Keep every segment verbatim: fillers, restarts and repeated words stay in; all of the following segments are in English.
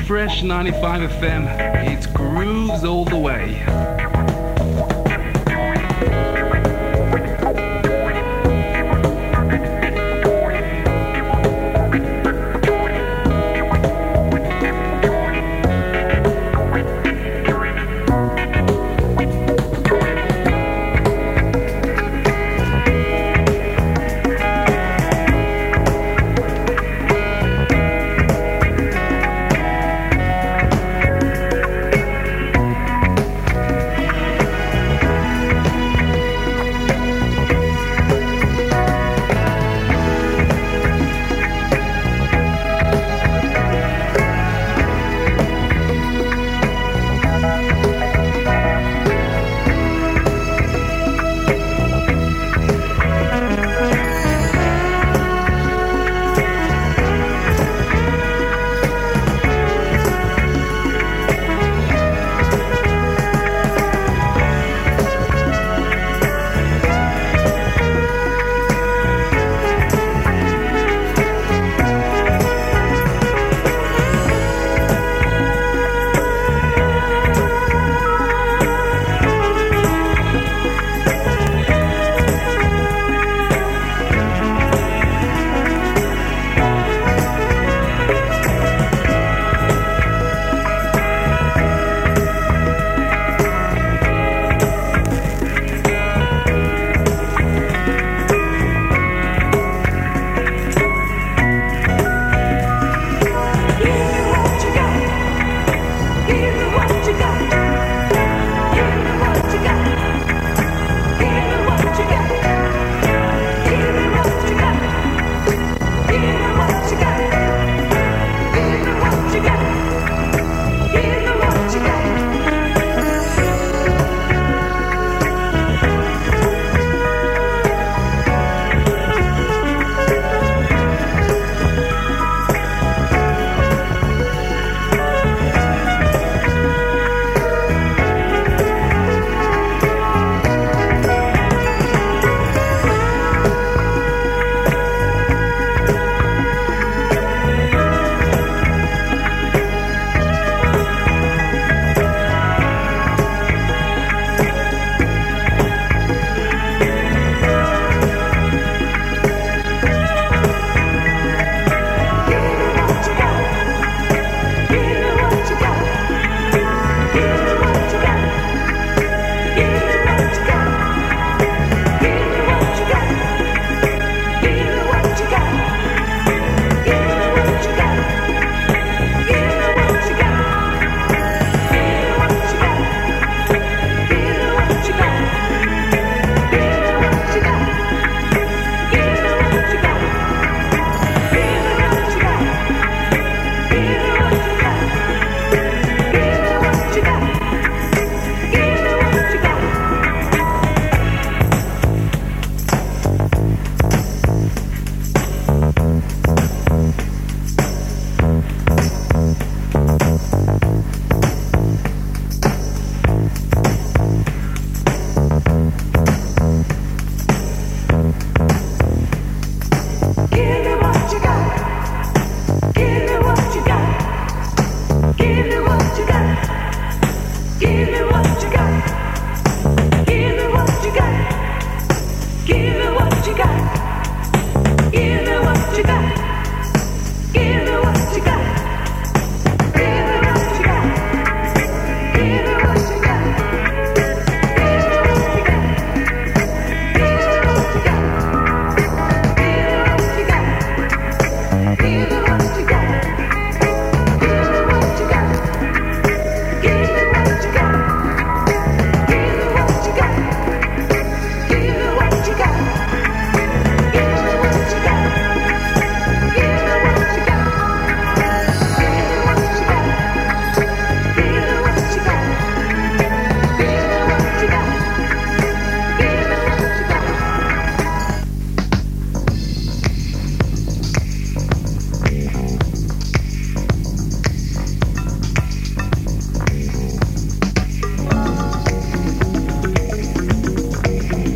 Fresh ninety-five F M, it grooves all the way.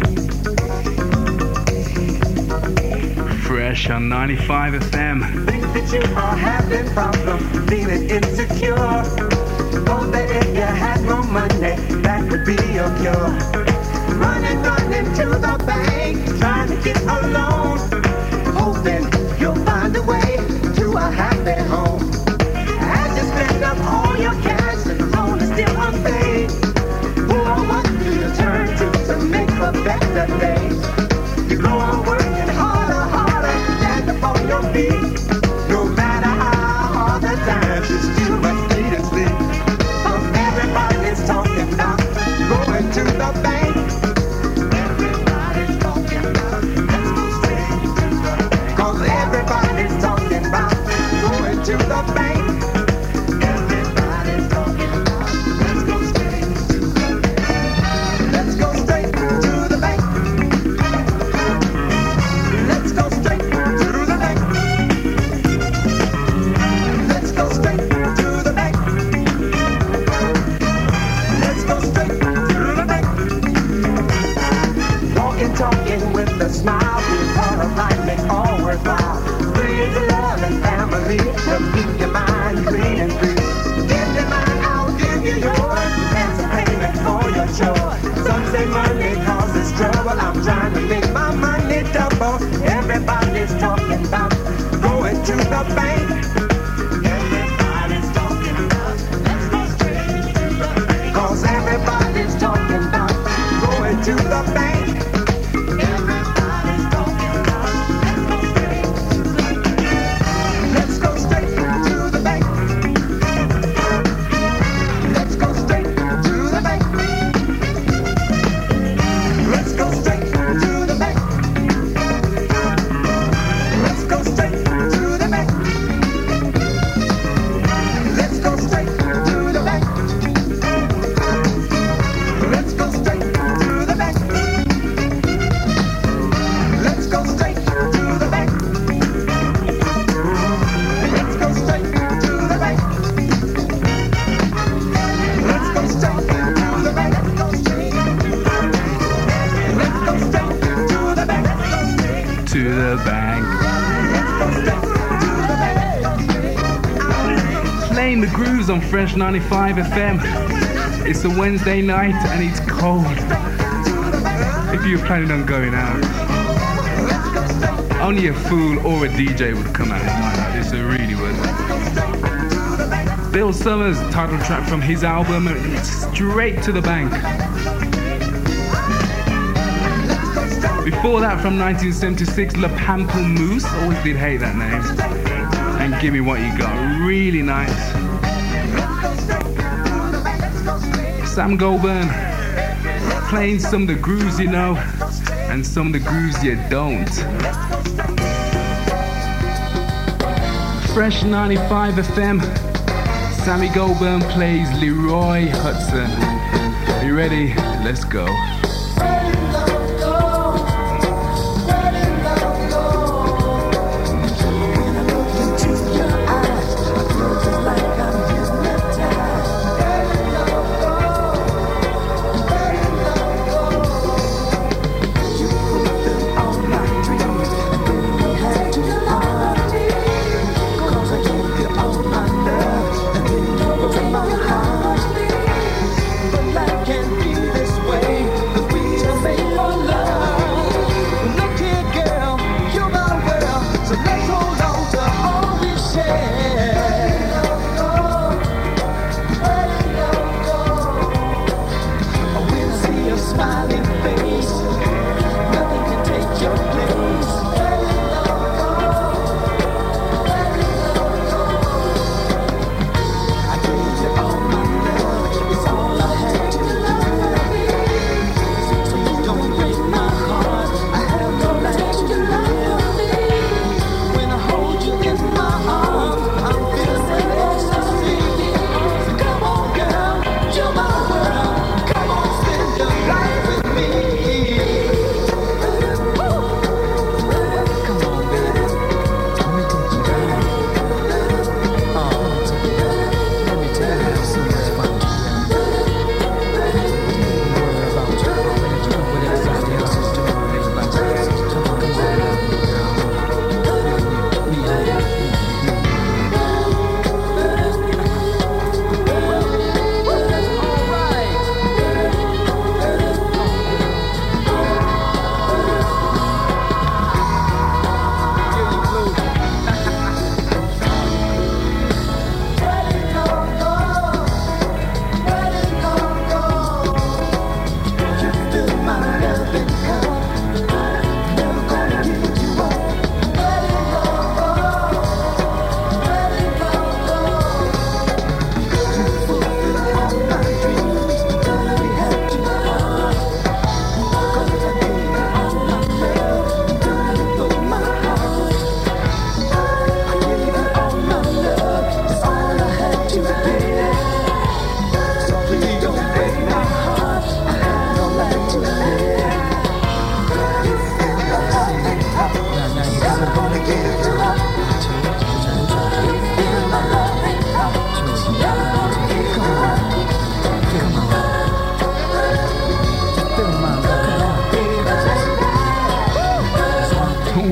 On ninety-five F M. that you are having problems, feeling insecure. Know that if you had more money, that would be your cure. Running, running to the bank, trying to get a loan, hoping you'll find a way to a happy home. As you spend up all your cash and the loan is still unpaid, oh, what do you turn to to make a better day? You go on working harder, harder, stand up on your feet. No matter how hard the times, you still must eat and sleep. Um, everybody's talking about going to the bank. Everybody's talking about let's go straight to the bank. 'Cause everybody's talking about going to the bank. Everybody's talking about let's go straight to the bank. Let's go straight to the bank. Let's go straight to the bank. Let's go straight to the bank. Let's go straight to the bank. Walking, talking with a smile, being part of life makes all worthwhile. Bring the love and family to keep your mind clean and free. Give me mine, I'll give you yours. That's a payment for your chore. Some say money causes trouble. I'm trying to make my money double. Everybody's talking about going to the bank. Everybody's talking about let's go straight to the bank. 'Cause everybody's talking about going to the bank. Everybody's talking about let's go straight to the bank. Let's go straight to the bank. Let's go straight to the bank. Let's go straight to the bank. Let's go straight to the bank. Let's go straight to the bank. Let's go straight to the bank. Let's go straight to the bank. Let's go straight to the bank. Let's go straight to the bank. To the bank. Playing the grooves on Fresh ninety-five F M. It's a Wednesday night and it's cold. If you're planning on going out, only a fool or a D J would come out at night like this, it really would. Bill Summers, title track from his album, Straight to the Bank. Before that, from nineteen seventy-six, La Pamplemousse, always did hate that name. And Give Me What You Got, really nice. Sam Goldburn, playing some of the grooves you know, and some of the grooves you don't. Fresh ninety-five F M, Sammy Goldburn plays Leroy Hudson. Are you ready? Let's go. But life can't be this way.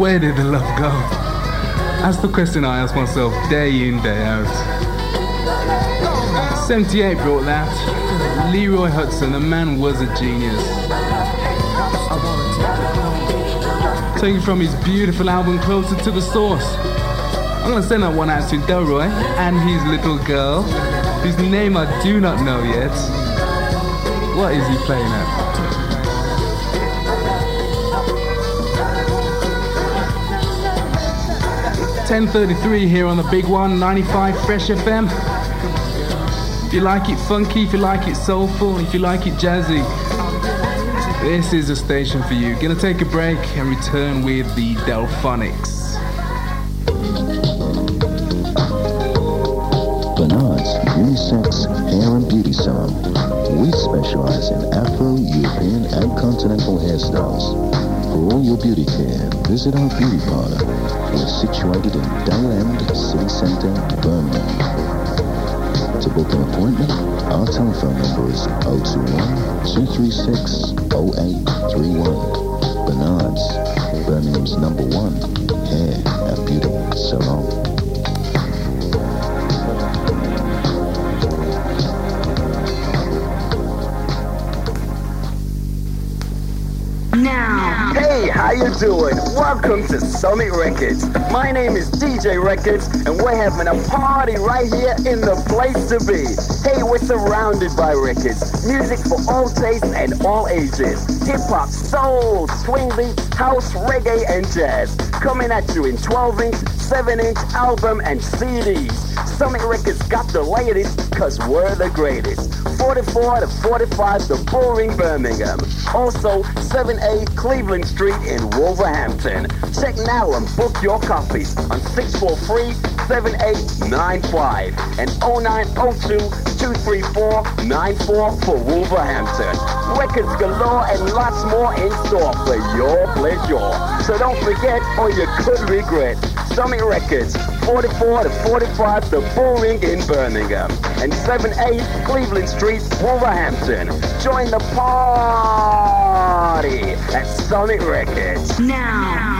where did the love go? That's the question I ask myself day in, day out. seventy-eight brought that. Leroy Hudson, the man was a genius. Taken from his beautiful album Closer to the Source. I'm gonna send that one out to Delroy and his little girl, whose name I do not know yet. What is he playing at? ten thirty-three here on the big one, ninety-five Fresh F M. If you like it funky, if you like it soulful, if you like it jazzy, this is a station for you. Gonna take a break and return with the Delphonics. Bernard's Unisex Hair and Beauty Salon. We specialize in Afro, European and Continental hairstyles. For all your beauty care, visit our beauty parlor. We're situated in Dale End City Centre, Birmingham. To book an appointment, our telephone number is oh two one, two three six, oh eight three one. Bernard's, Birmingham's number one hair and beauty salon. Now. Hey, how you doing? Welcome to Summit Records. My name is D J Records, and we're having a party right here in the place to be. Hey, we're surrounded by records, music for all tastes and all ages. Hip-hop, soul, swing beat, house, reggae, and jazz. Coming at you in twelve inch, seven inch album and C Ds. Summit Records got the latest, cause we're the greatest. forty-four to forty-five, the Bullring, Birmingham. Also, seven A Cleveland Street in Wolverhampton. Check now and book your copies on six four three, seven eight nine five and oh nine oh two, two three four, nine four for Wolverhampton. Records galore and lots more in store for your pleasure. So don't forget or you could regret. Summit Records, forty-four to forty-five, the Bullring in Birmingham. And seven A Cleveland Street, Wolverhampton. Join the party at Summit Records. Now.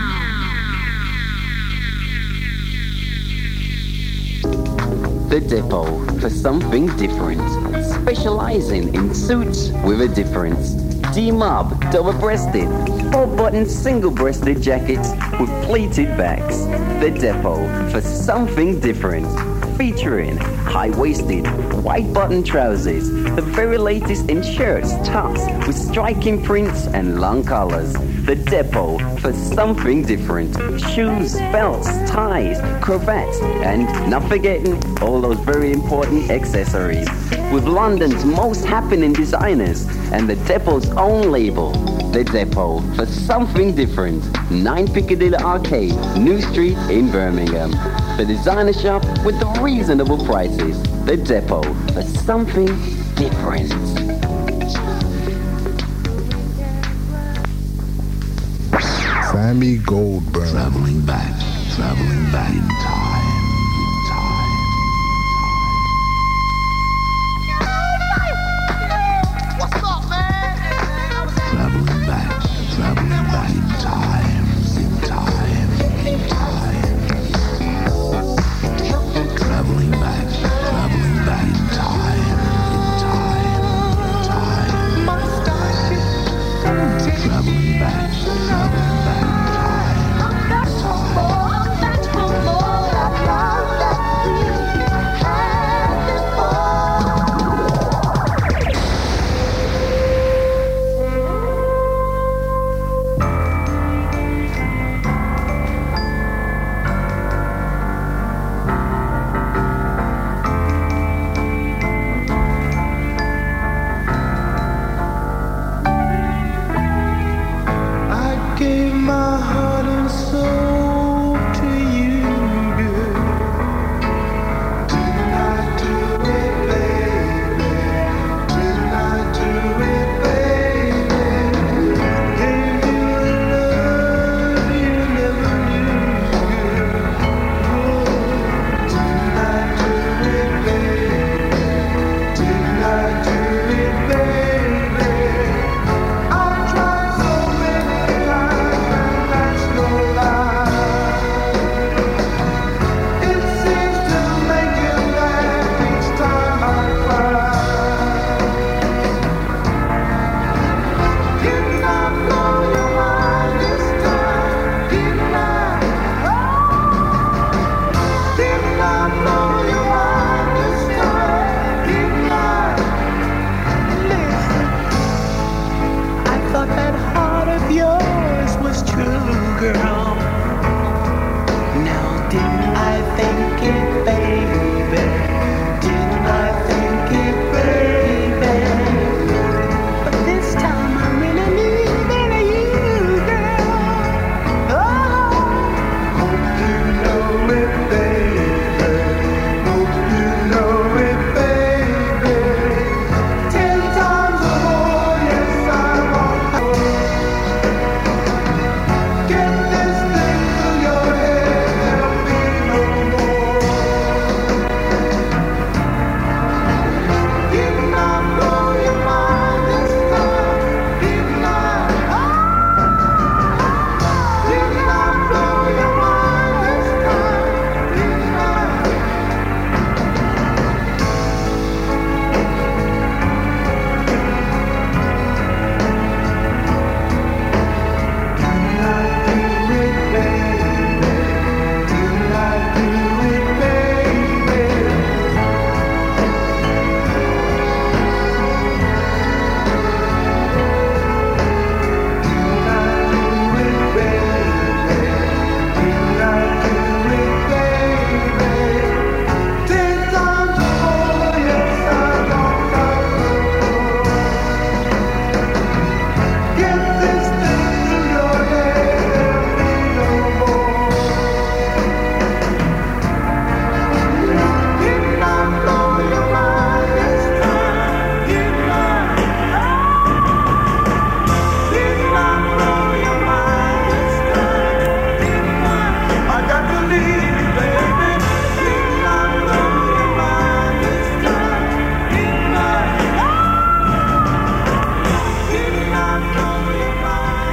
The Depot for something different. Specializing in suits with a difference. D-Mob, double-breasted, four-button, single-breasted jackets with pleated backs. The Depot for something different. Featuring high-waisted, white-button trousers, the very latest in shirts, tops with striking prints and long collars. The Depot for something different. Shoes, belts, ties, cravats, and not forgetting all those very important accessories. With London's most happening designers and the Depot's own label. The Depot for something different. nine Piccadilly Arcade, New Street in Birmingham. The designer shop with the reasonable prices. The Depot for something different. Sammy Goldberg. Traveling back, traveling back in time, time. What's up, man? Traveling back, traveling back in time, in time, in time. Traveling back, traveling back in time, in time, in time. Traveling back, traveling back in time, in time.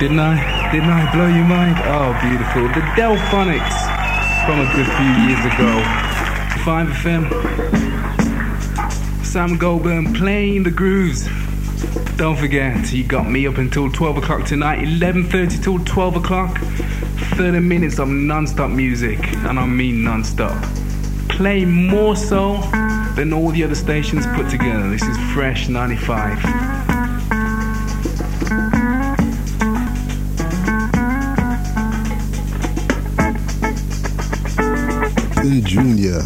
Didn't I? Didn't I blow your mind? Oh, beautiful. The Delphonics from a good few years ago. five F M. Sam Goldburn playing the grooves. Don't forget, you got me up until twelve o'clock tonight. eleven thirty till twelve o'clock. thirty minutes of non-stop music. And I mean non-stop. Play more so than all the other stations put together. This is Fresh ninety-five. Junior.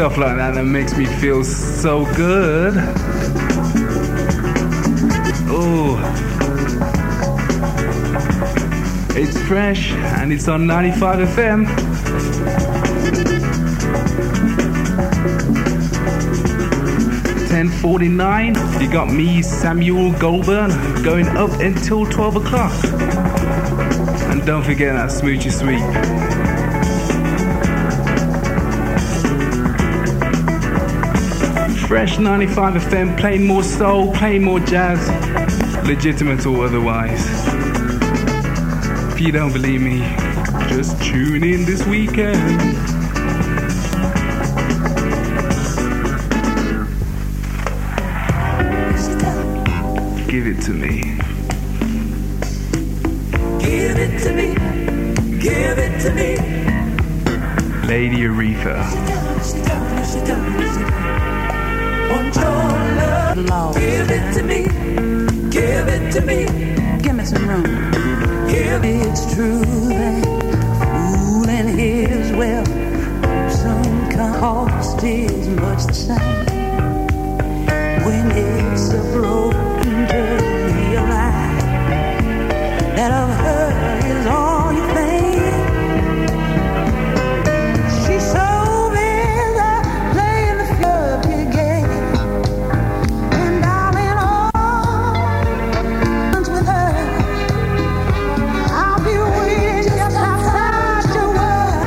stuff like that that makes me feel so good. Oh, it's fresh and it's on ninety-five F M. ten forty-nine, you got me, Samuel Goldburn, going up until twelve o'clock. And don't forget that Smoochy Sweep. Fresh ninety-five F M, playing more soul, playing more jazz, legitimate or otherwise. If you don't believe me, just tune in this weekend. Give it to me. Give it to me. Give it to me. Lady Aretha. Want your love. Give it to me. Give it to me. Give me some room. Give it. It's true that fooling his well soon cost is much the same. When it's a broken to realize that of her is all you think. She's so busy playing the flirty game, and darling, all with her, I'll be waiting just outside your world.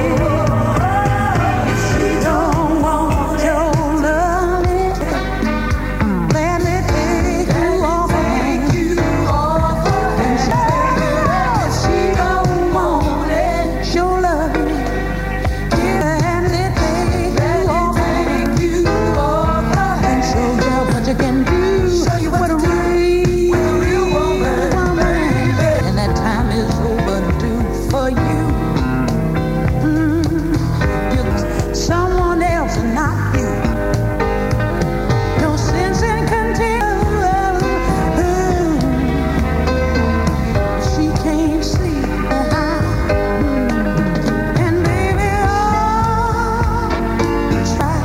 If she don't want your loving, let me take you off her hand. If she don't want it, your loving, let me take you off her hand. And show you what you can do. Show you what a real woman. And that time is overdue for you. Mm, you're someone else and not you. No sense in continuing. She can't sleep behind. And baby, oh, try.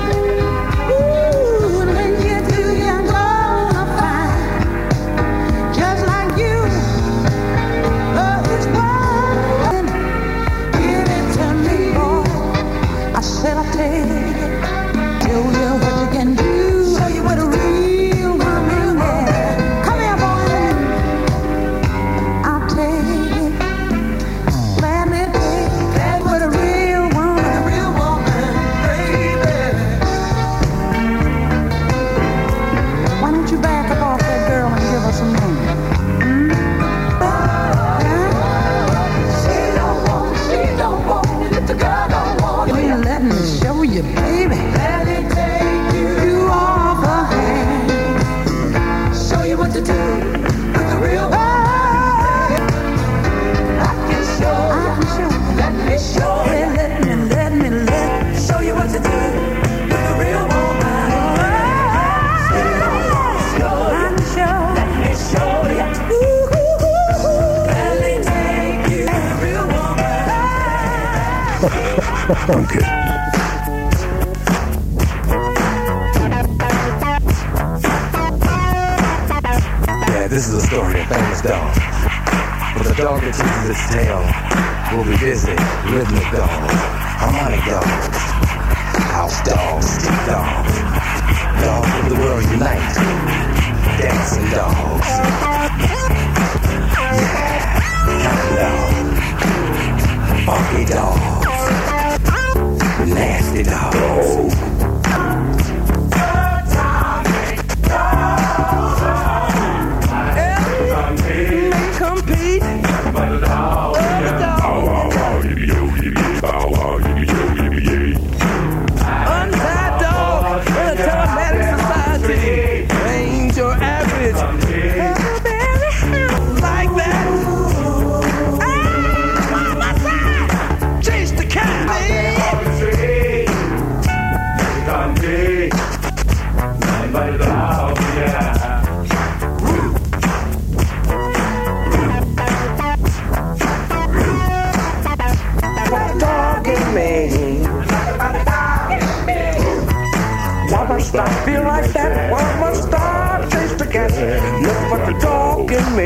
Ooh, and when you do, you're gonna find just like you. Love is one. Give it to me, boy. I said I'll take it. Show you what you can do. Show you what a real woman is. Come here, boy. I'll take it. Let me take it. What a real woman. A real woman, baby. Why don't you back up off that girl and give her some room? Hmm? She don't want it. She don't want it. If the girl don't want it, you ain't letting me show you, baby. Let me take you off her hand. Show you what to do with the real woman. I can show you. Let me show you. Let me, let me, let me show you what to do with the real woman. Show you. Let me show you. Let me take you to the real woman. Okay. Yeah, this is a story of a famous dog. But the dog that chases its tail will be busy, rhythmic dogs, harmonic dogs, house dogs, street dogs, dogs of the world unite, dancing dogs. Yeah, funky dogs, nasty dogs. Compete. Untied dog in a telematic society. Ain't your average. Baby.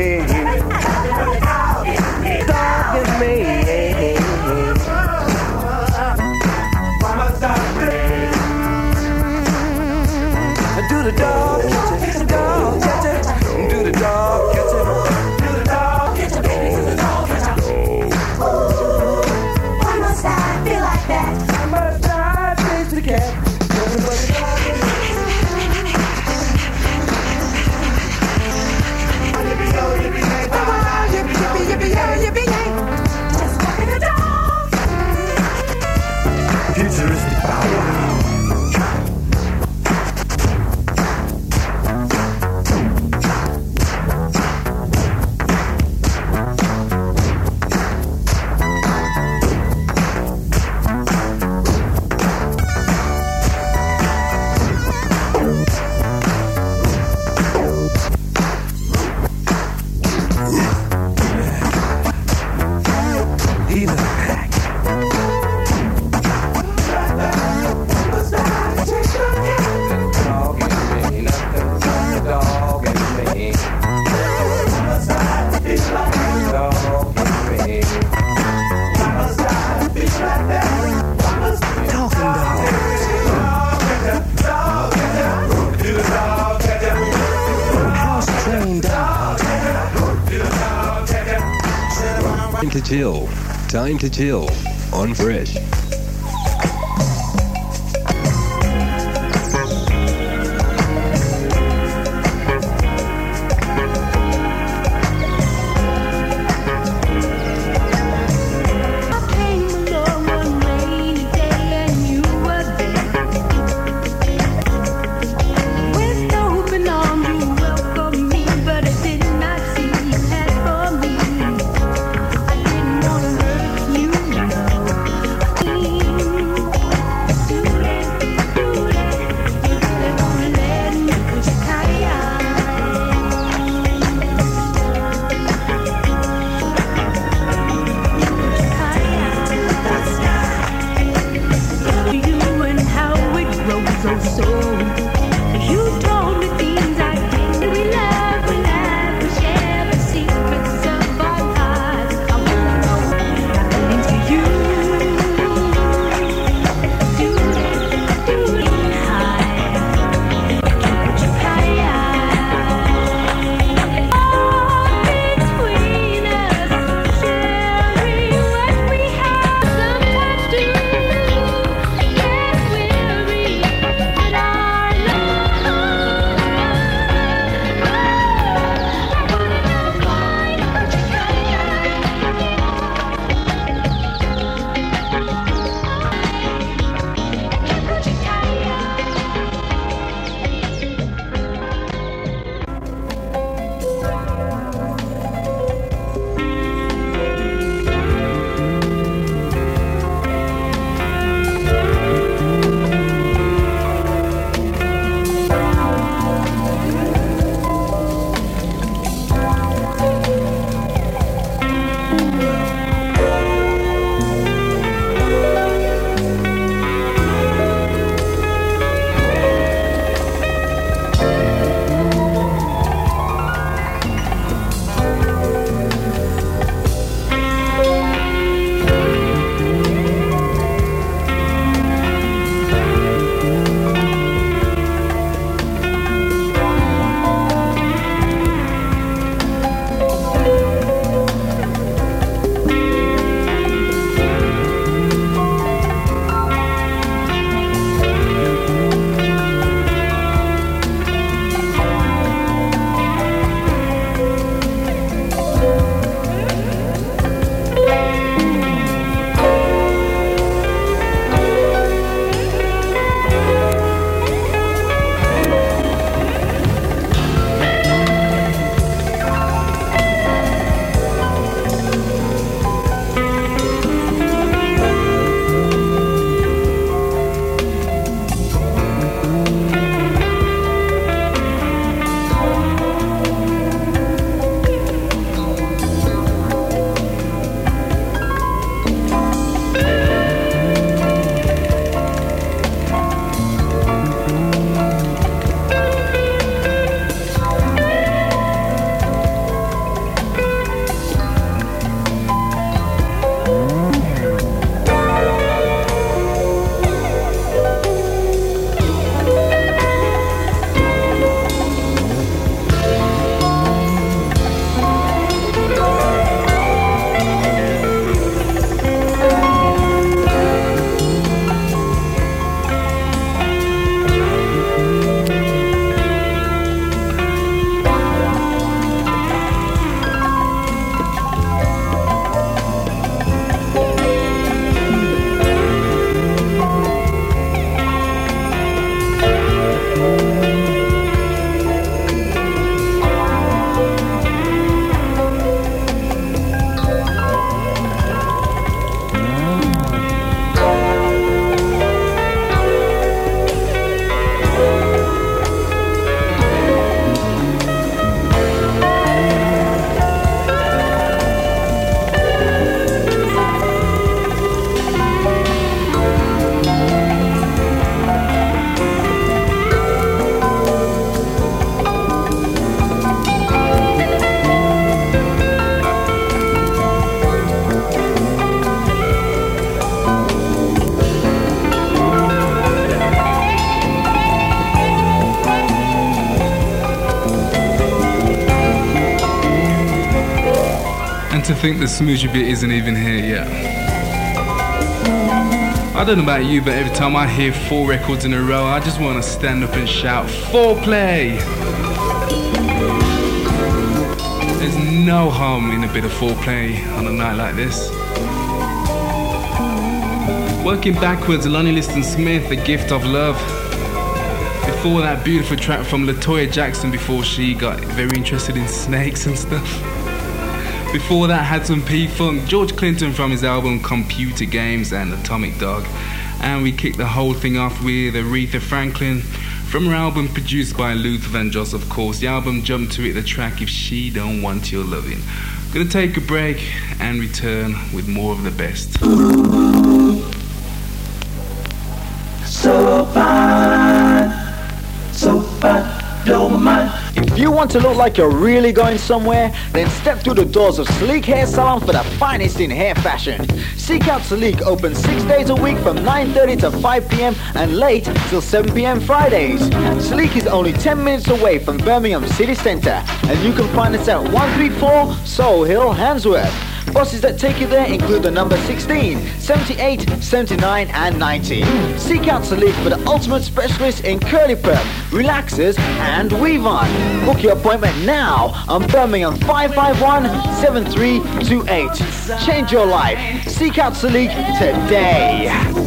me. Dogging me. Do the dog catch it, dog catch it, do the dog catch it, do the dog catch it, baby, do the dog catch it. Why must I feel like that? I must I face the cat. Futuristic power. Time to chill. Time to chill on Fresh. I didn't wanna hurt you. And to think the smoochie bit isn't even here yet. I don't know about you, but every time I hear four records in a row, I just want to stand up and shout, foreplay! There's no harm in a bit of foreplay on a night like this. Working backwards, Lonnie Liston Smith, The Gift of Love. Before that, beautiful track from LaToya Jackson before she got very interested in snakes and stuff. Before that, had some P-Funk, George Clinton from his album Computer Games and Atomic Dog. And we kicked the whole thing off with Aretha Franklin from her album produced by Luther Vandross, of course. The album Jump to It, the track If She Don't Want Your Loving. Gonna take a break and return with more of the best. So fine, so fine, don't mind. If you want to look like you're really going somewhere, then step through the doors of Sleek Hair Salon for the finest in hair fashion. Seek out Sleek, open six days a week from nine thirty to five p.m. and late till seven p.m. Fridays. Sleek is only ten minutes away from Birmingham City Centre, and you can find us at one three four Soul Hill, Handsworth. Buses that take you there include the number sixteen, seventy-eight, seventy-nine and ninety. Seek out Sleek for the ultimate specialist in curly perm, relaxers and weave-on. Book your appointment now on Birmingham five five one, seven three two eight. Change your life. Seek out Sleek today.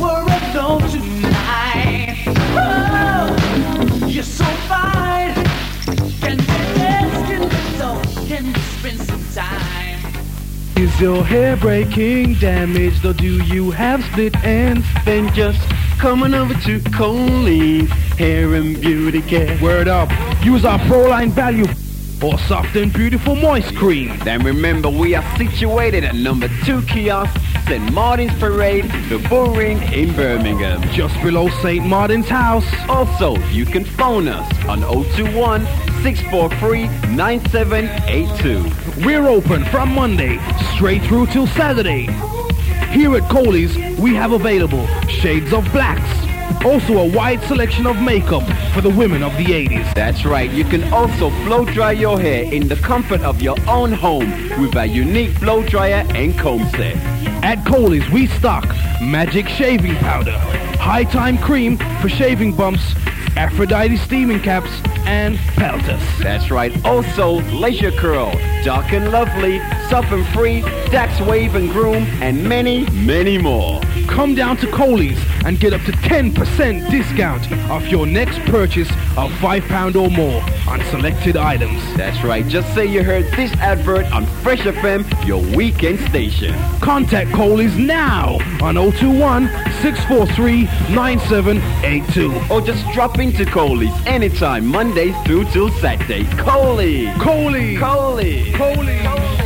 You're so fine. Can we dance? Can we talk? Can we spend some time? Is your hair breaking damaged or do you have split ends? Then just come on over to Coley's Hair and Beauty Care. Word up, use our Proline Value or Soft and Beautiful Moist Cream. Then remember, we are situated at number two kiosk, Saint Martin's Parade, the Bull Ring in Birmingham. Just below Saint Martin's house. Also, you can phone us on oh two one, six four three, nine seven eight two. We're open from Monday straight through till Saturday. Here at Coley's, we have available shades of blacks. Also a wide selection of makeup for the women of the eighties. That's right, you can also blow dry your hair in the comfort of your own home with a unique blow dryer and comb set. At Coley's, we stock Magic Shaving Powder, High Time Cream for shaving bumps, Aphrodite Steaming Caps, and pelters. That's right, also Leisure Curl, Dark and Lovely, Soft and Free, Dax Wave and Groom, and many, many more. Come down to Coley's and get up to ten percent discount off your next purchase of five pounds or more on selected items. That's right, just say you heard this advert on Fresh F M, your weekend station. Contact Coley's now on oh two one, six four three, nine seven eight two. Or just drop into Coley's anytime, Monday through till Saturday. Coley! Coley! Coley! Coley!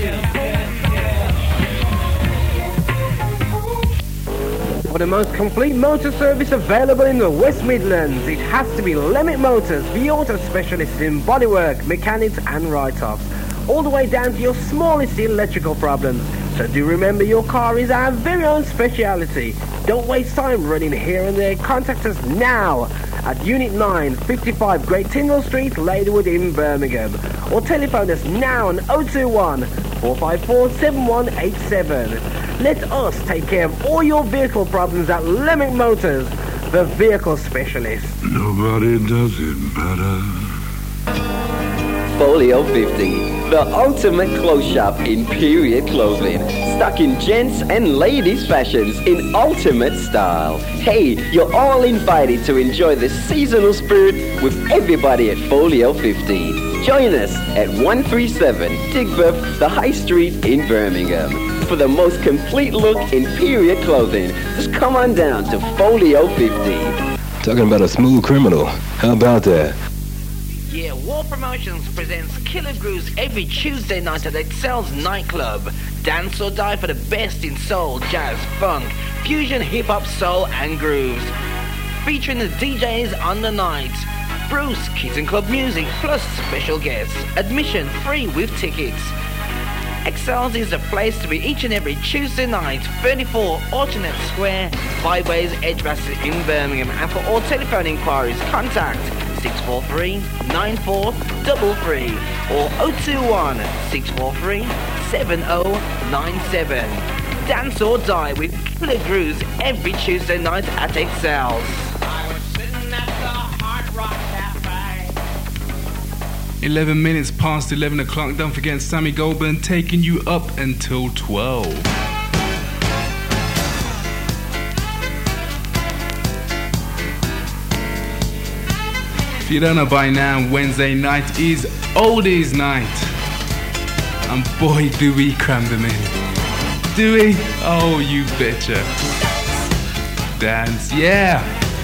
For the most complete motor service available in the West Midlands, it has to be Lemmick Motors, the auto specialist in bodywork, mechanics and write-offs, all the way down to your smallest electrical problems. So do remember, your car is our very own speciality. Don't waste time running here and there. Contact us now at Unit nine, fifty-five Great Tyndall Street, Ladywood in Birmingham. Or telephone us now on oh two one, four five four, seven one eight seven. Let us take care of all your vehicle problems at Lemmick Motors, the vehicle specialist. Nobody does it better. Folio fifty, the ultimate clothes shop in period clothing, stocking gents and ladies' fashions in ultimate style. Hey, you're all invited to enjoy the seasonal spirit with everybody at Folio fifty. Join us at one thirty-seven Digbeth, the High Street in Birmingham. For the most complete look in period clothing, just come on down to Folio fifty. Talking about a smooth criminal. How about that? Yeah, War Promotions presents Killer Grooves every Tuesday night at Excel's nightclub. Dance or die for the best in soul, jazz, funk, fusion, hip-hop, soul and grooves. Featuring the D Js on the night. Bruce, Kids and Club Music, plus special guests. Admission free with tickets. Excel's is the place to be each and every Tuesday night, thirty-four Alternate Square, Byways, Edgbaston in Birmingham. And for all telephone inquiries, contact six four three, nine four three three or oh two one, six four three, seven oh nine seven. Dance or Die with Killer Grooves every Tuesday night at Excels. eleven minutes past eleven o'clock. Don't forget Sammy Goldburn taking you up until twelve. If you don't know by now, Wednesday night is Oldies night. And boy, do we cram them in. Do we? Oh, you betcha. Dance, yeah.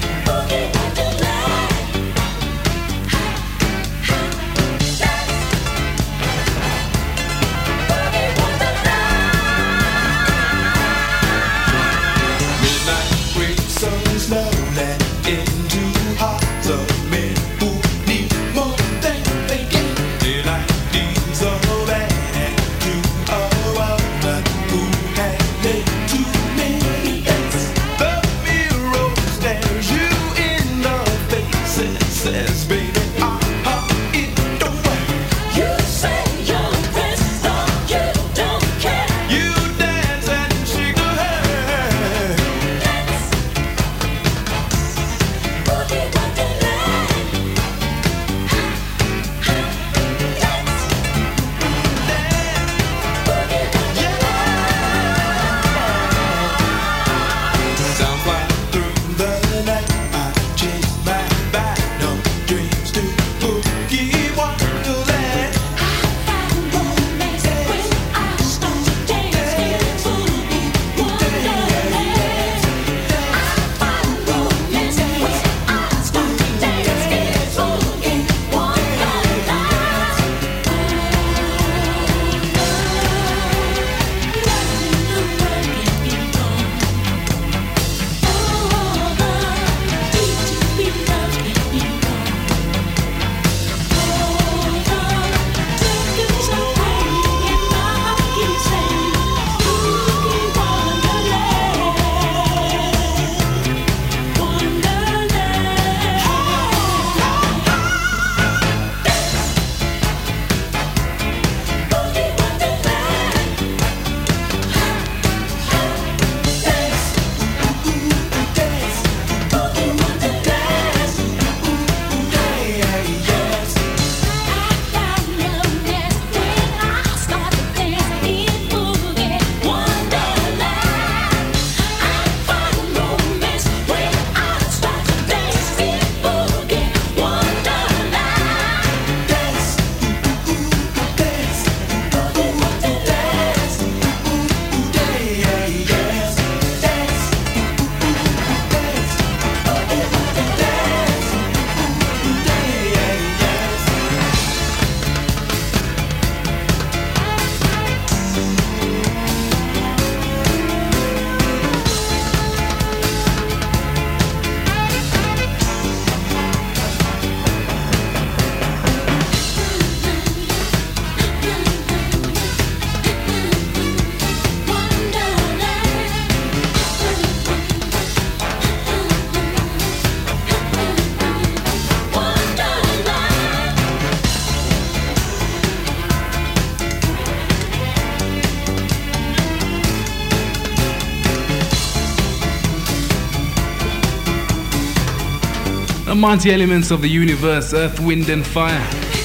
The mighty elements of the universe, Earth, Wind and Fire,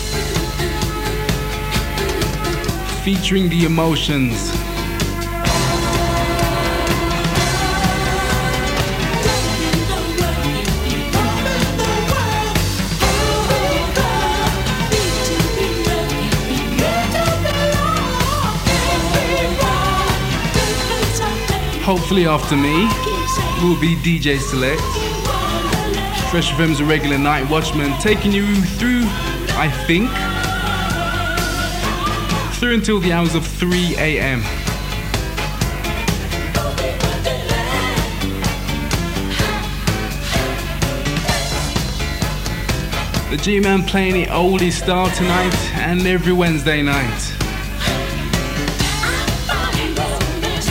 featuring the emotions. Hopefully after me will be D J Select, Fresh F M's a regular night watchman, taking you through, I think, through until the hours of three a m The G-Man playing it oldie style tonight and every Wednesday night.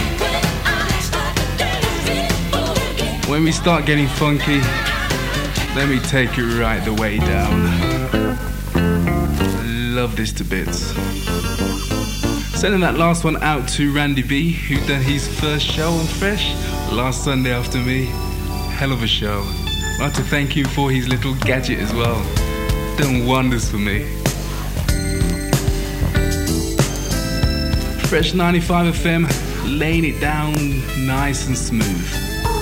When we start getting funky, Let me take it right the way down. Love this to bits. Sending that last one out to Randy B, who done his first show on Fresh last Sunday after me. Hell of a show. I'd like to thank him for his little gadget as well. Done wonders for me. Fresh ninety-five F M, laying it down nice and smooth.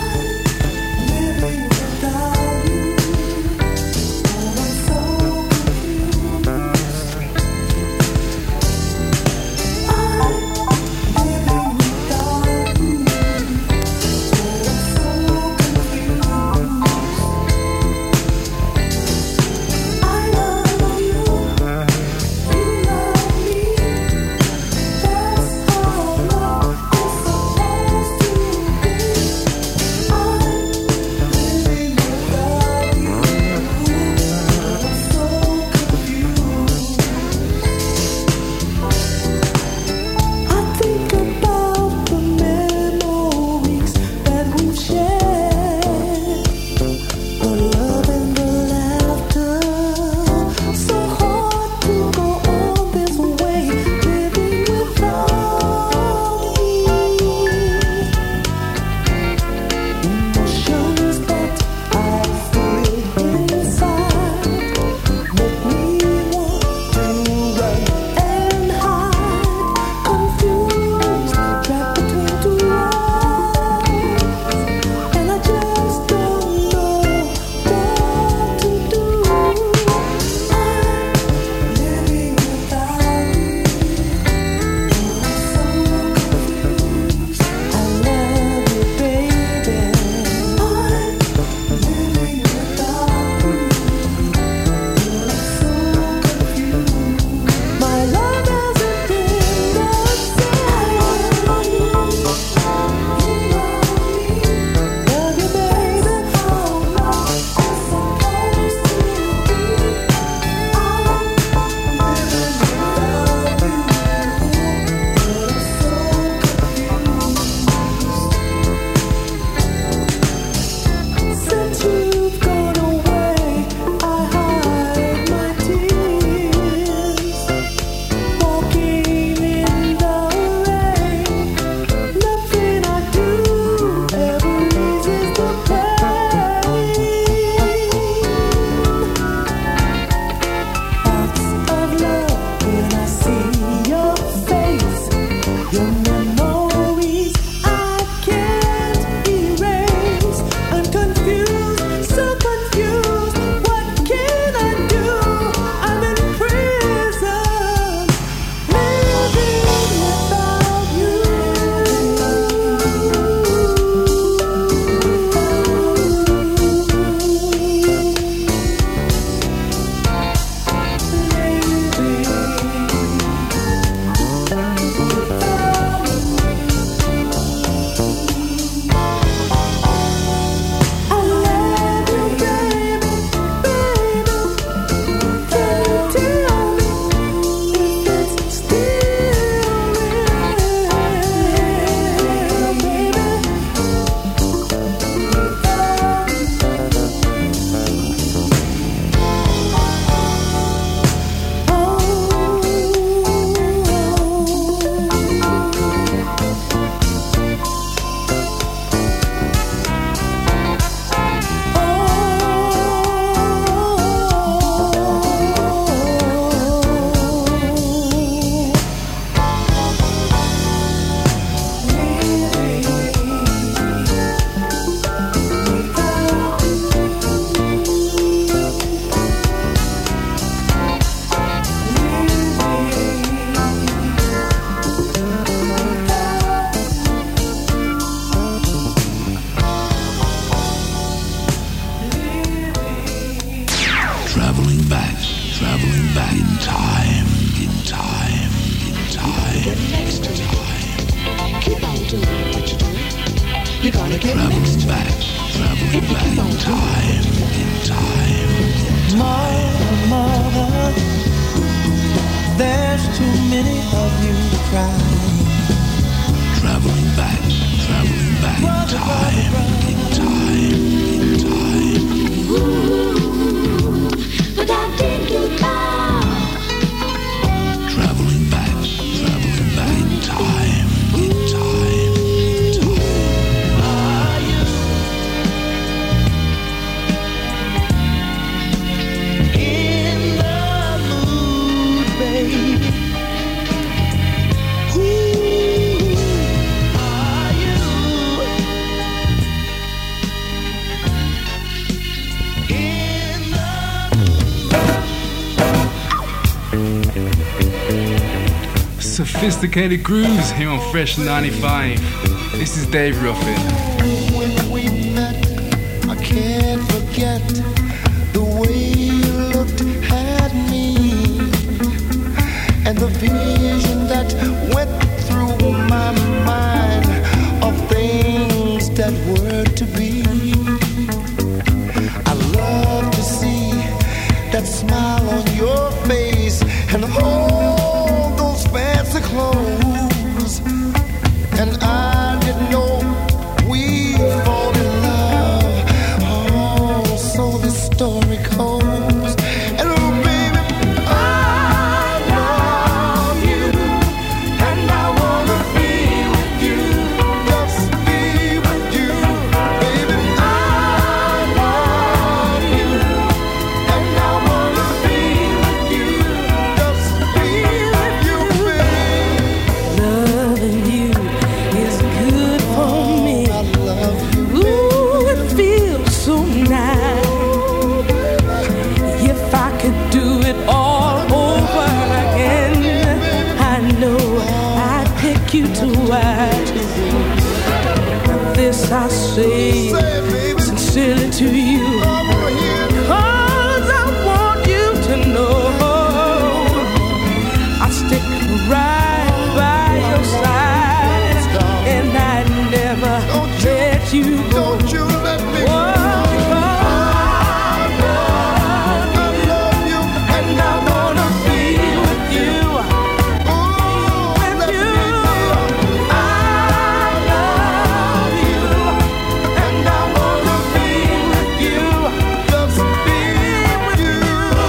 You gotta get traveling next to back, it. traveling back in time, in time. Mother, mother, there's too many of you to cry. Traveling back, traveling back in time, in time, in time. Sophisticated grooves here on Fresh ninety-five. This is Dave Ruffin. When we met, I can't forget the way you looked at me and the vision that went through my mind of things that were to be. I love to see that smile on your face and all those fancy clothes, and I didn't know we'd fall in love. Oh, so the story goes. And oh, baby, I love you, and I wanna be with you, just be with you, baby. I love you, and I wanna be with you, just be with you, baby. Loving you is good for me. I love you, Ooh, it feels so nice. If I could do it all over again, I know I'd pick you twice. This I say sincerely to you, 'cause I want you to know I stick right by your side, and I never let you go. don't you let me Oh, go. I love you, and I wanna be with you. With you, I love you, and I wanna be with you. Just be with you.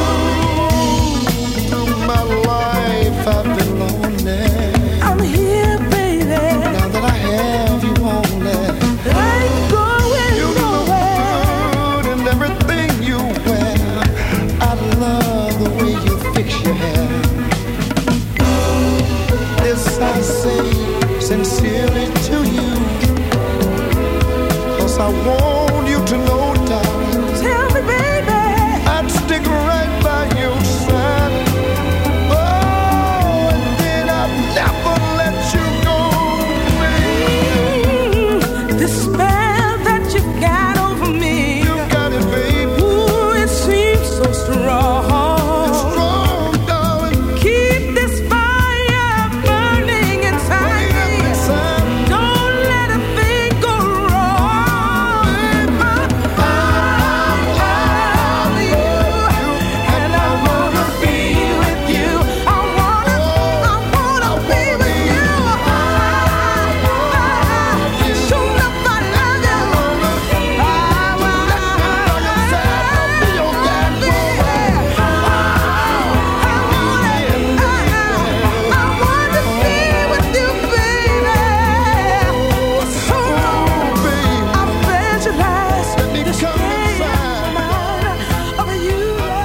Through my life I've been lonely. I'm here, baby. Now that I have you only, I ain't going you nowhere. look good in everything you wear. I love the way you fix your hair. This I say sincerely to you, 'cause I want you to know, darling, Tell me, baby. I'd stick right by your side. Oh, and then I'd never let you go, baby. The spell that you've got over me, You got it, baby. ooh, it seems so strong. Strong, darling. Keep this fire burning inside me. Don't let a thing go wrong. I love you, and I wanna be with you. I wanna, I wanna be with you. Sure enough, I love you. I wanna be your baby. I wanna be with you, baby. So I visualize the state of mind of you.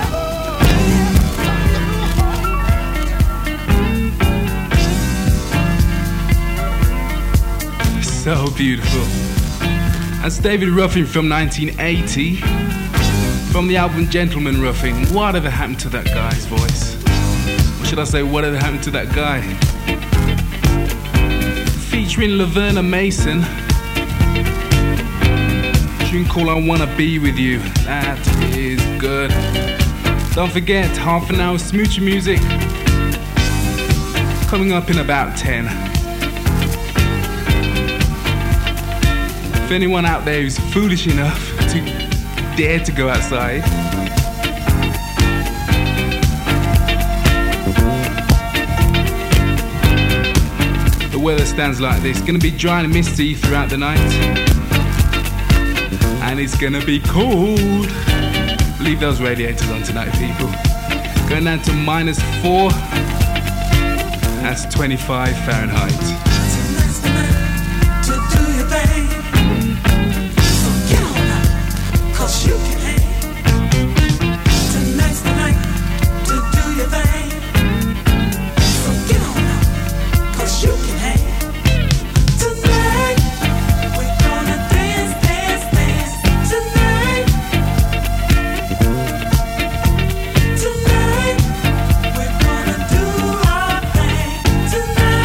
So beautiful. That's David Ruffin from nineteen eighty. From the album Gentleman Ruffin. Whatever happened to that guy's voice? Or should I say, whatever happened to that guy? Featuring Laverna Mason. Tune called I Wanna Be With You. That is good. Don't forget, half an hour smoochie music. Coming up in about ten. If anyone out there who's foolish enough to dare to go outside, the weather stands like this. It's gonna be dry and misty throughout the night, and it's gonna be cold. Leave those radiators on tonight, people. Going down to minus four. That's twenty-five Fahrenheit. To do your thing, so get on up, 'cause you can hang. Tonight's the night to do your thing, so get on up, 'cause you can hang. Tonight, we're gonna dance, dance, dance. Tonight, tonight, we're gonna do our thing. Tonight.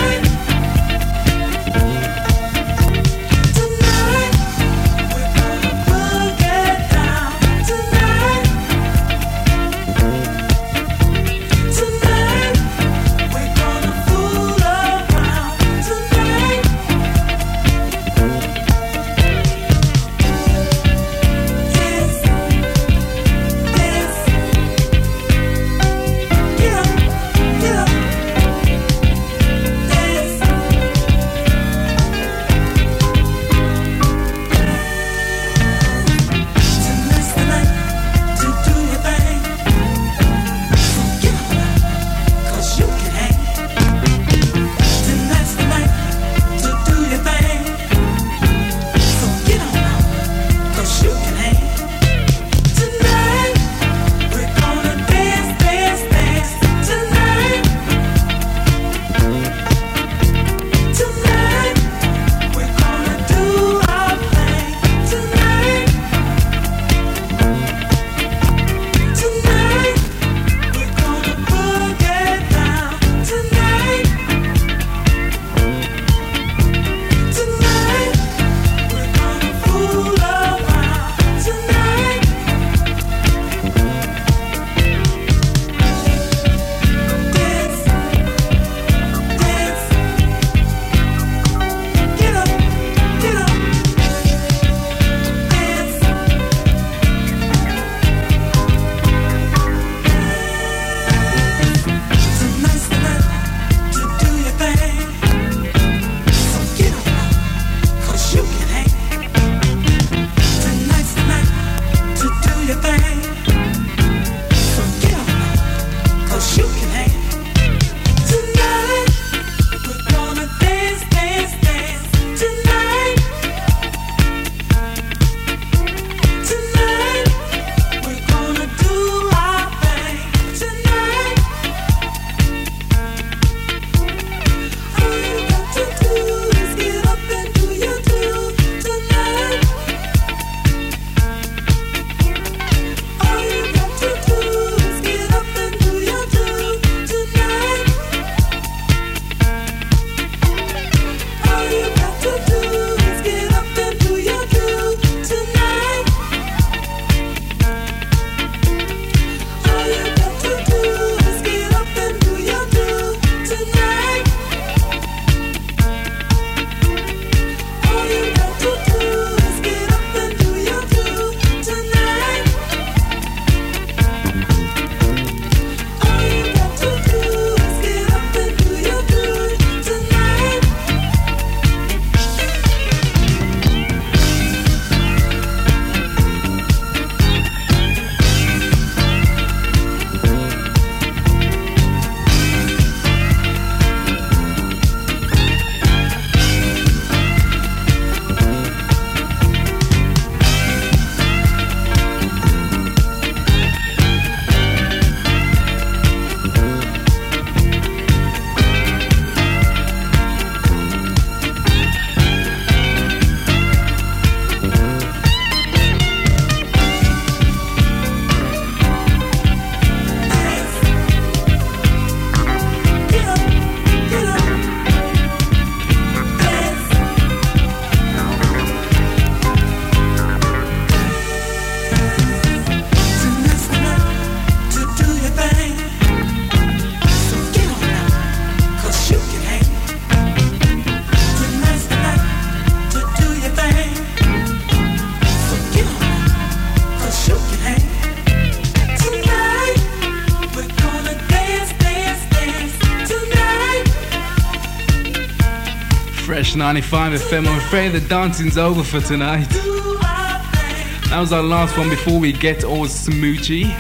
Fresh ninety-five F M. I'm afraid the dancing's over for tonight. That was our last one before we get all smoochy.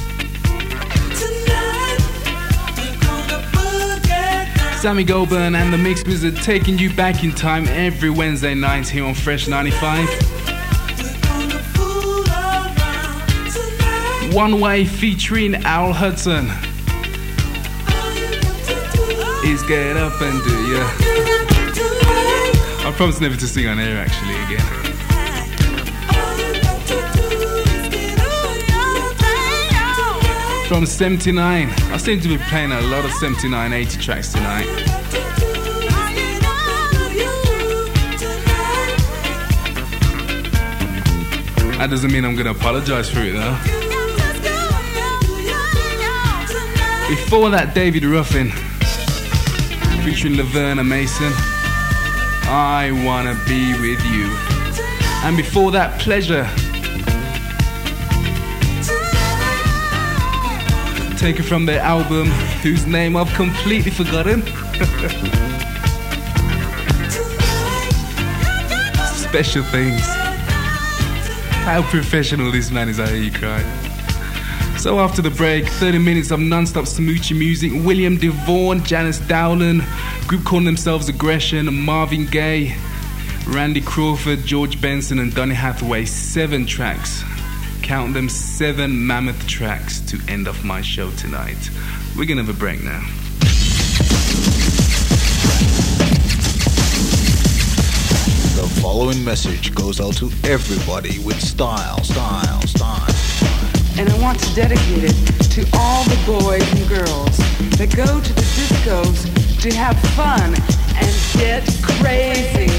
Sammy Goulburn and the Mix Wizard taking you back in time every Wednesday night here on Fresh ninety-five. One Way featuring Owl Hudson. Is get up and do ya. I promise never to sing on air actually again. From seventy-nine. I seem to be playing a lot of seventy-nine, eighty tracks tonight. That doesn't mean I'm going to apologize for it though. Before that, David Ruffin featuring Laverna Mason, I Wanna Be With You. And before that, Pleasure, taken from their album whose name I've completely forgotten. Special Things. How professional this man is, I hear you cry. So after the break, thirty minutes of non-stop smoochy music. William DeVaughn, Janice Dowland, group calling themselves Aggression, Marvin Gaye, Randy Crawford, George Benson and Donny Hathaway. Seven tracks. Count them, seven mammoth tracks to end off my show tonight. We're gonna have a break now. The following message goes out to everybody with style, style, style. And I want to dedicate it to all the boys and girls that go to the discos to have fun and get crazy.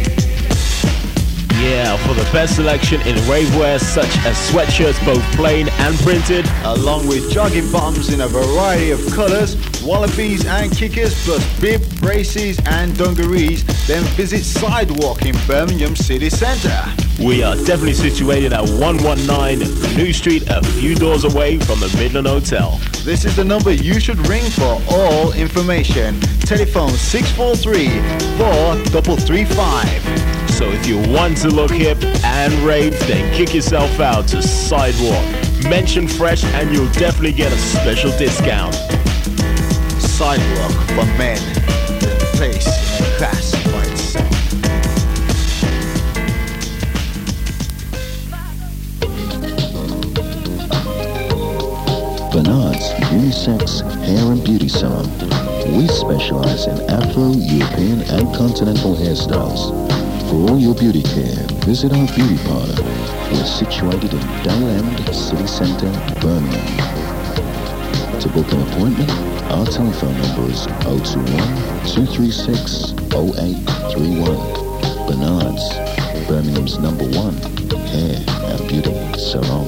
Yeah, for the best selection in rave wear such as sweatshirts both plain and printed, along with jogging bottoms in a variety of colors, wallabies and kickers, plus bib, braces and dungarees, then visit Sidewalk in Birmingham City Centre. We are definitely situated at one nineteen New Street, a few doors away from the Midland Hotel. This is the number you should ring for all information. Telephone six four three, four three three five. So if you want to look hip and rave, then kick yourself out to Sidewalk. Mention Fresh and you'll definitely get a special discount. Sidewalk for men, the place in a class by itself. Bernard's Unisex Hair and Beauty Salon. We specialize in Afro, European and Continental hairstyles. For all your beauty care, visit our beauty parlor. We're situated in Dale End City Centre, Birmingham. To book an appointment, our telephone number is oh two one, two three six, oh eight three one. Bernard's, Birmingham's number one hair and beauty salon.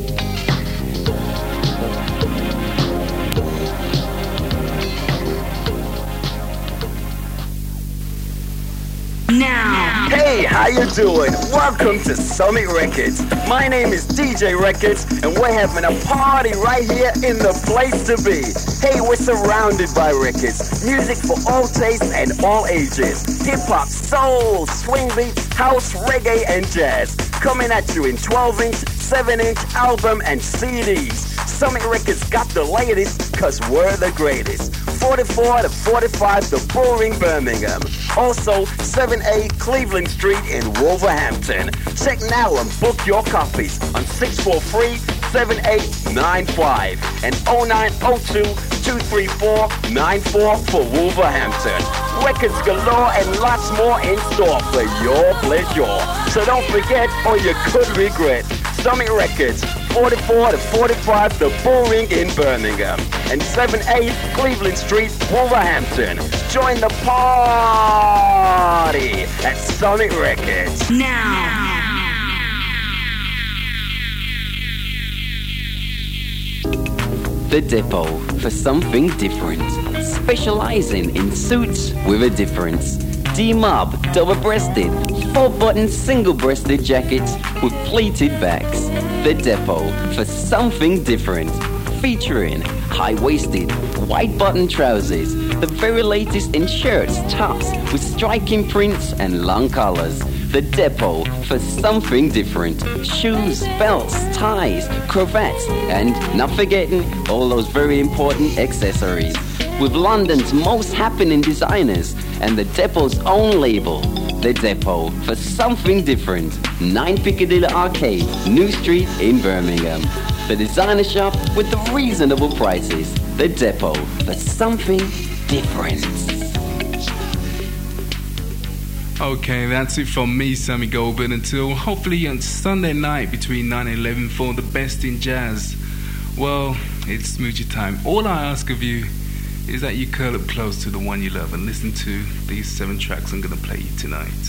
Now. Hey, how you doing? Welcome to Summit Records. My name is D J Records, and we're having a party right here in the place to be. Hey, we're surrounded by records, music for all tastes and all ages. Hip-hop, soul, swing beats, house, reggae, and jazz. Coming at you in twelve inch, seven inch album and C Ds. Summit Records got the latest, cause we're the greatest. forty-four to forty-five The Bullring, Birmingham. Also, seven A Cleveland Street in Wolverhampton. Check now and book your copies on six four three, seven eight nine five and oh nine oh two, two three four, nine four for Wolverhampton. Records galore and lots more in store for your pleasure. So don't forget or you could regret. Summit Records, forty-four to forty-five The Bullring in Birmingham, and seven A Cleveland Street, Wolverhampton. Join the party at Summit Records. Now. The Depot, for something different. Specializing in suits with a difference. D-Mob, double-breasted, four-button, single-breasted jackets with pleated backs. The Depot, for something different. featuring high-waisted, white-button trousers, the very latest in shirts, tops with striking prints and long collars. The depot for something different. Shoes, belts, ties, cravats, and not forgetting all those very important accessories. With London's most happening designers and the depot's own label. The Depot for something different. nine Piccadilly Arcade, New Street in Birmingham. The designer shop with the reasonable prices. The Depot for something different. Okay, that's it from me, Sammy Goldberg. Until hopefully on Sunday night between nine and eleven for the best in jazz. Well, it's smoochie time. All I ask of you is that you curl up close to the one you love and listen to these seven tracks I'm going to play you tonight.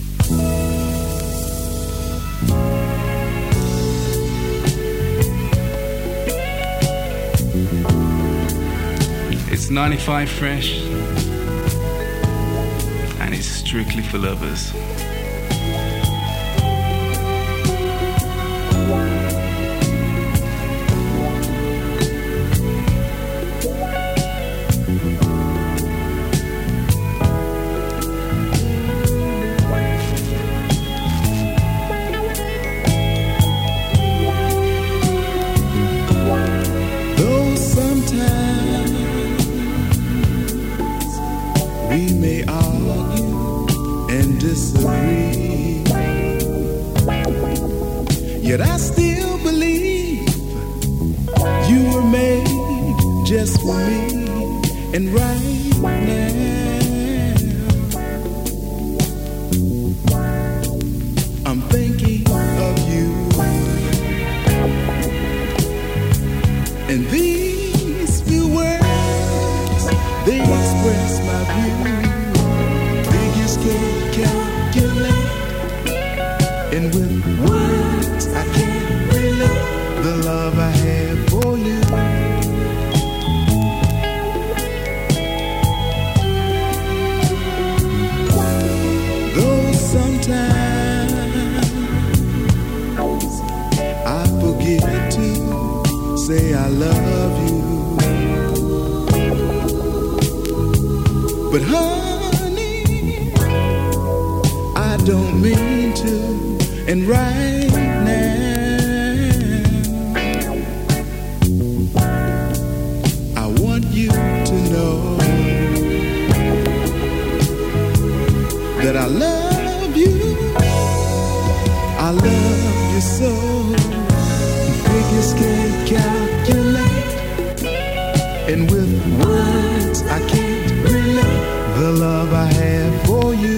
It's ninety-five Fresh, and it's strictly for lovers. Though sometimes we may argue and disagree, yet I still believe you were made just for me. And right now I'm thinking of you, and these few words, they express my view. Figures can't calculate, and with words I can't relate the love I have for you. Though sometimes I forget to say I love you, but honey, I don't mean to. And right now I want you to know that I love you, I love you so. Figures can't calculate, and with words I can't relate the love I have for you.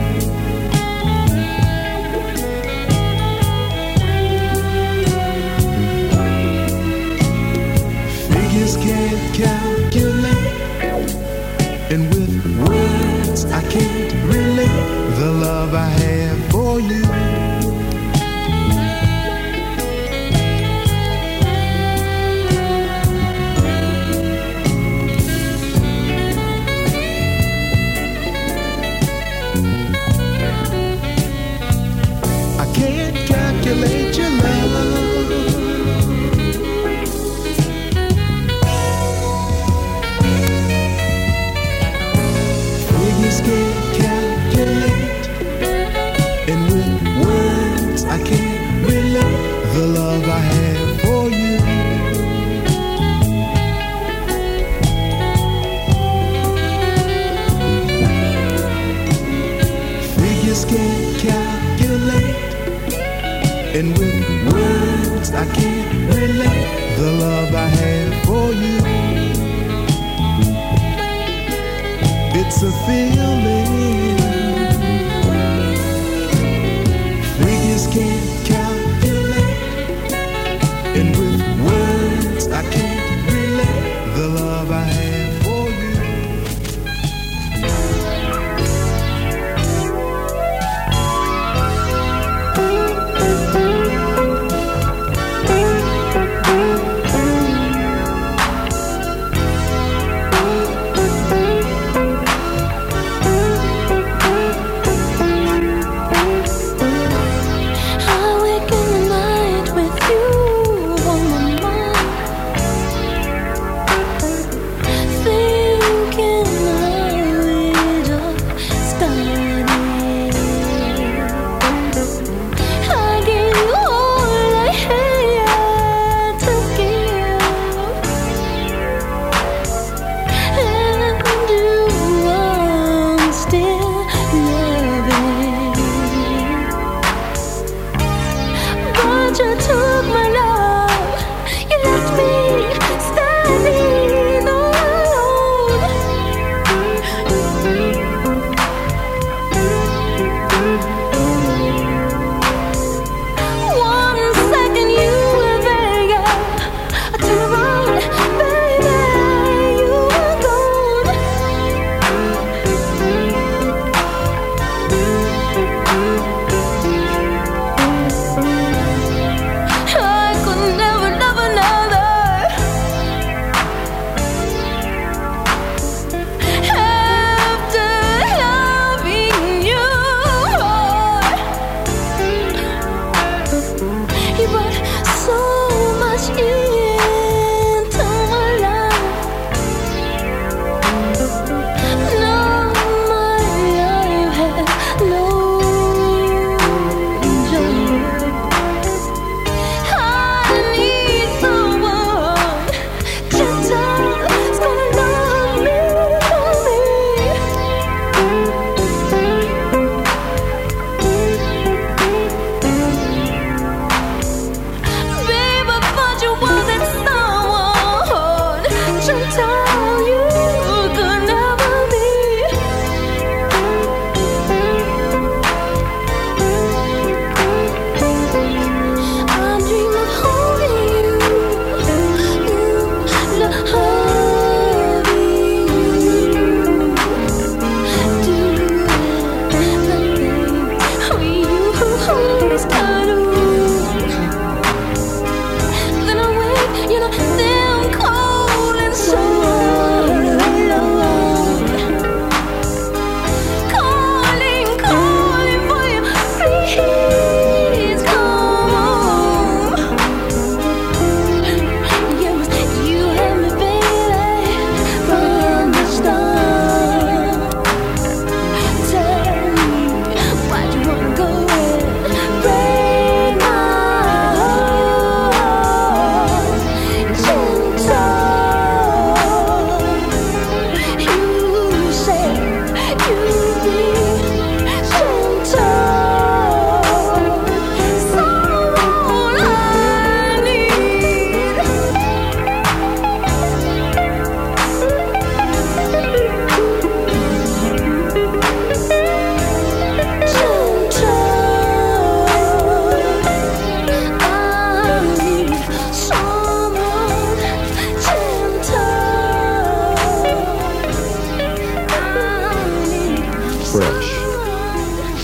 Figures can't calculate, and with words I can't relate the love I have for you. Calculate your love. Figures can't calculate, and with words I can't relate the love I have for you. Figures can't calculate, and with words I can't relate the love I have for you. It's a feeling. Figures can't calculate, and with words I can't relate the love I have for you.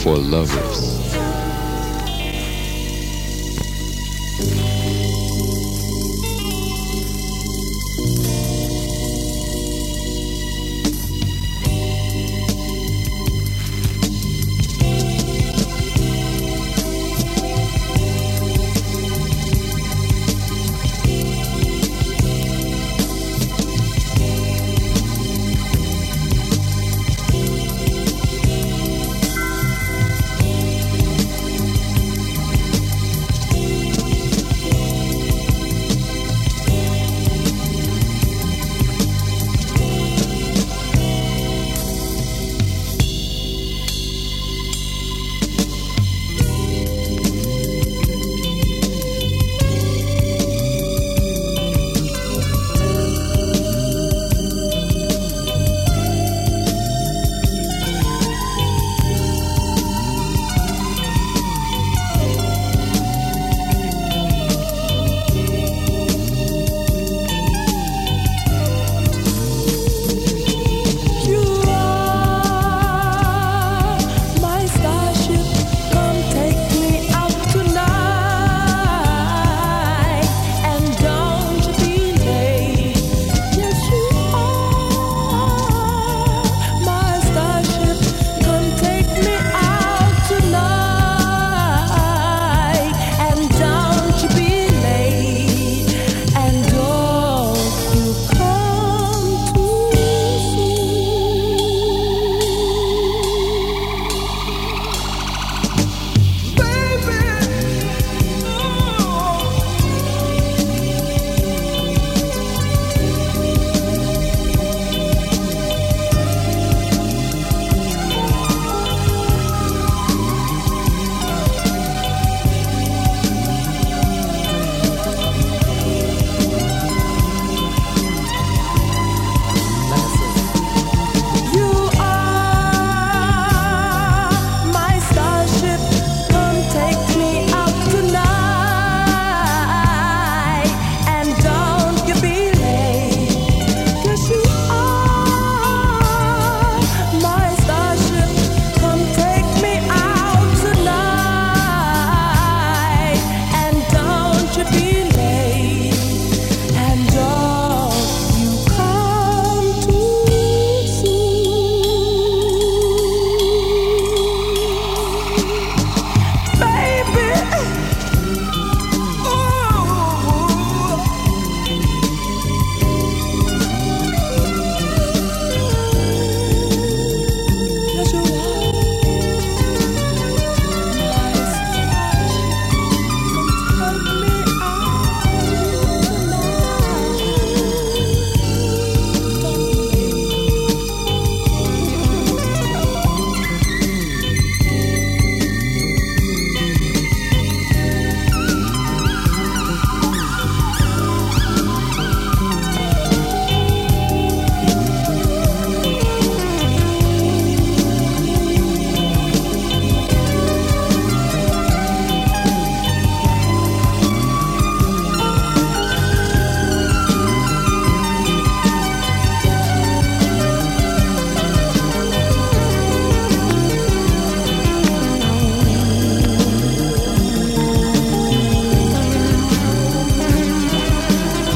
for lovers.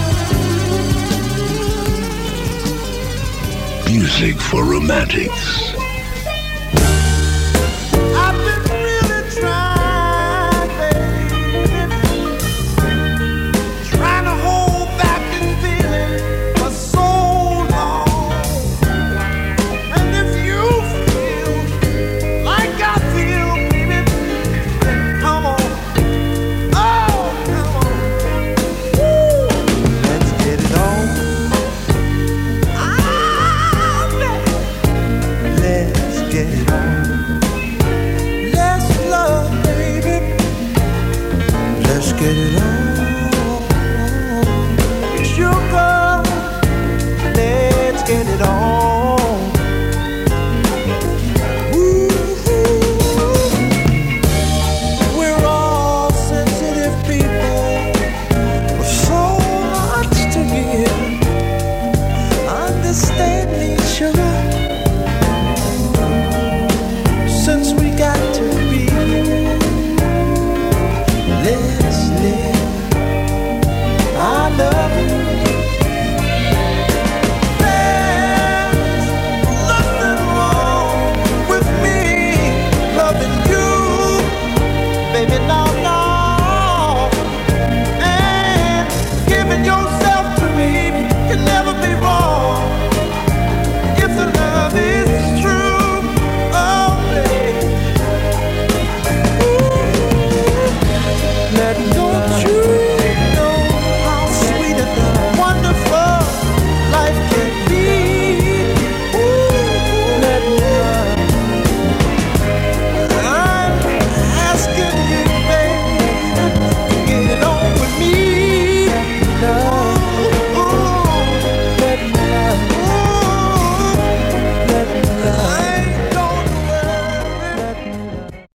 Music for romantics.